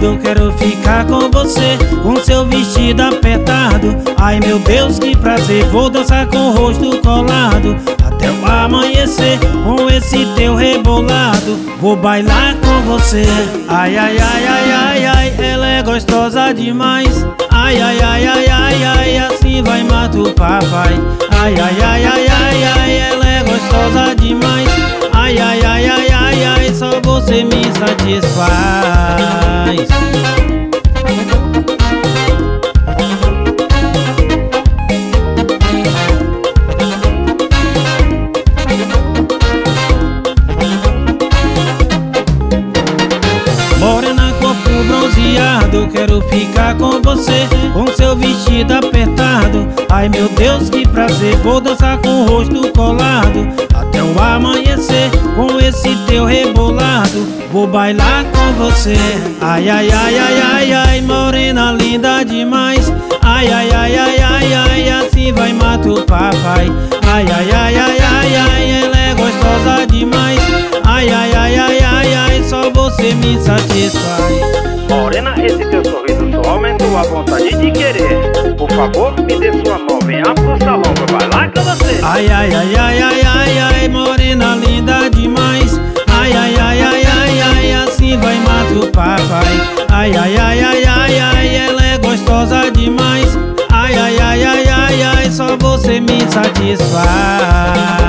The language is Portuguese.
bronzeado, quero ficar com você, com seu vestido apertado. Ai meu Deus, que prazer, vou dançar com o rosto colado até o amanhecer, com esse teu rebolado. Vou bailar com você. Ai, ai, ai, ai, ai, ai, ela é gostosa demais. Ai, ai, ai, ai, ai, ai, assim vai matar o papai. Ai, ai, ai, ai, ai, ai, ela é gostosa demais. Ai, ai, ai, ai, ai, ai, só você me satisfaz. Morena, corpo bronzeado, quero ficar com você, com seu vestido apertado. Ai meu Deus, que prazer, vou dançar com o rosto colado até o amanhecer, com esse teu rebolado. Vou bailar com você. Ai, ai, ai, ai, ai, ai, morena linda demais. Ai, ai, ai, ai, ai, ai, assim vai matar o papai. Ai, ai, ai, ai, ai, ai, ela é gostosa demais. Ai, ai, ai, ai, ai, ai, só você me satisfaz. Morena, esse teu sorriso só aumentou a vontade de querer. Por favor, me dê sua mão, venha pro salão, vou bailar com você. Ai, ai, ai, ai, ai, ai, ai, morena linda demais. Ai, ai, ai, ai, ai, ai, assim vai matar o papai. Ai, ai, ai, ai, ai, ai, ela é gostosa demais. Ai, ai, ai, ai, ai, ai, só você me satisfaz.